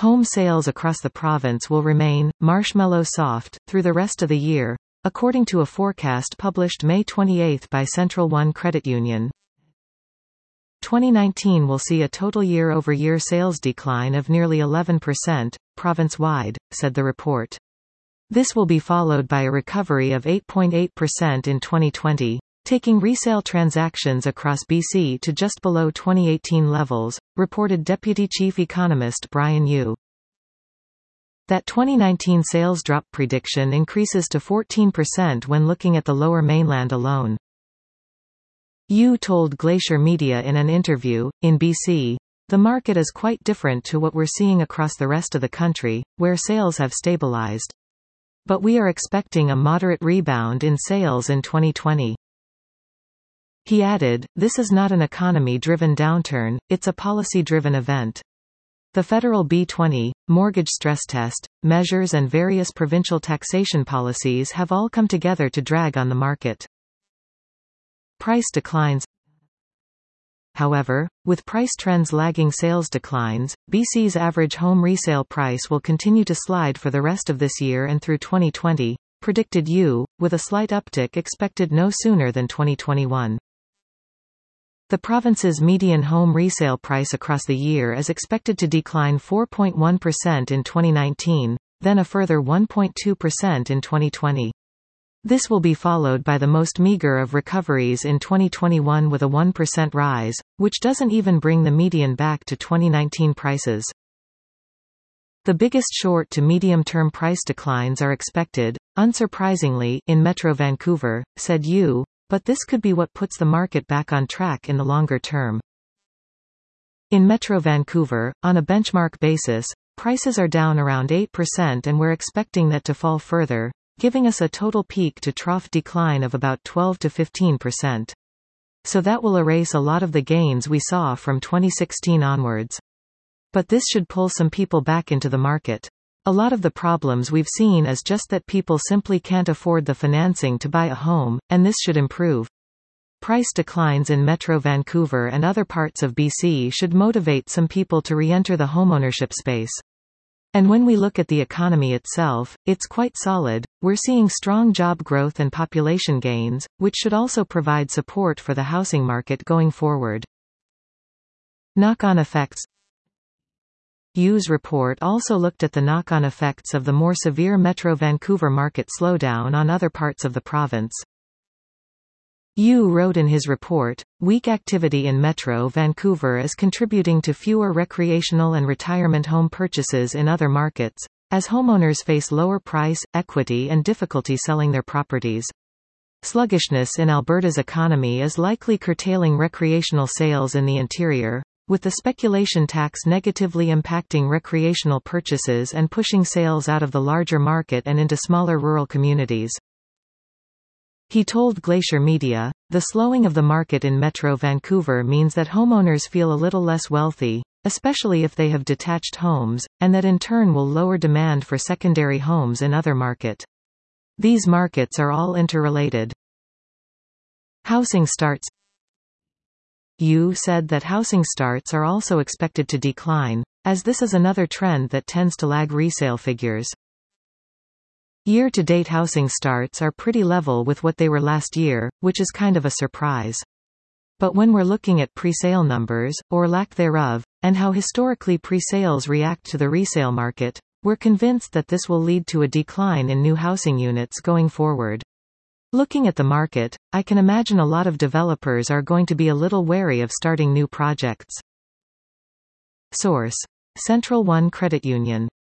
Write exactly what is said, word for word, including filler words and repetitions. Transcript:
Home sales across the province will remain marshmallow soft through the rest of the year, according to a forecast published May twenty-eighth by Central One Credit Union. twenty nineteen will see a total year-over-year sales decline of nearly eleven percent, province-wide, said the report. This will be followed by a recovery of eight point eight percent in twenty twenty, taking resale transactions across B C to just below twenty eighteen levels, reported Deputy Chief Economist Brian Yu. That twenty nineteen sales drop prediction increases to fourteen percent when looking at the Lower Mainland alone. Yu told Glacier Media in an interview, in B C, "The market is quite different to what we're seeing across the rest of the country, where sales have stabilized. But we are expecting a moderate rebound in sales in twenty twenty. He added, "This is not an economy-driven downturn, it's a policy-driven event. The federal B twenty, mortgage stress test, measures and various provincial taxation policies have all come together to drag on the market." Price declines. However, with price trends lagging sales declines, B C's average home resale price will continue to slide for the rest of this year and through twenty twenty, predicted Yu, with a slight uptick expected no sooner than twenty twenty-one. The province's median home resale price across the year is expected to decline four point one percent in twenty nineteen, then a further one point two percent in twenty twenty. This will be followed by the most meager of recoveries in twenty twenty-one with a one percent rise, which doesn't even bring the median back to twenty nineteen prices. The biggest short to medium-term price declines are expected, unsurprisingly, in Metro Vancouver, said Yu, but this could be what puts the market back on track in the longer term. In Metro Vancouver, on a benchmark basis, prices are down around eight percent and we're expecting that to fall further, giving us a total peak-to-trough decline of about twelve to fifteen percent. So that will erase a lot of the gains we saw from twenty sixteen onwards. But this should pull some people back into the market. A lot of the problems we've seen is just that people simply can't afford the financing to buy a home, and this should improve. Price declines in Metro Vancouver and other parts of B C should motivate some people to re-enter the homeownership space. And when we look at the economy itself, it's quite solid. We're seeing strong job growth and population gains, which should also provide support for the housing market going forward. Knock-on effects. Yu's report also looked at the knock-on effects of the more severe Metro Vancouver market slowdown on other parts of the province. Yu wrote in his report, "Weak activity in Metro Vancouver is contributing to fewer recreational and retirement home purchases in other markets, as homeowners face lower price, equity and difficulty selling their properties. Sluggishness in Alberta's economy is likely curtailing recreational sales in the interior, with the speculation tax negatively impacting recreational purchases and pushing sales out of the larger market and into smaller rural communities." He told Glacier Media, "The slowing of the market in Metro Vancouver means that homeowners feel a little less wealthy, especially if they have detached homes, and that in turn will lower demand for secondary homes in other market. These markets are all interrelated." Housing starts. Yu said that housing starts are also expected to decline, as this is another trend that tends to lag resale figures. Year-to-date housing starts are pretty level with what they were last year, which is kind of a surprise. But when we're looking at pre-sale numbers, or lack thereof, and how historically pre-sales react to the resale market, we're convinced that this will lead to a decline in new housing units going forward. Looking at the market, I can imagine a lot of developers are going to be a little wary of starting new projects. Source: Central One Credit Union.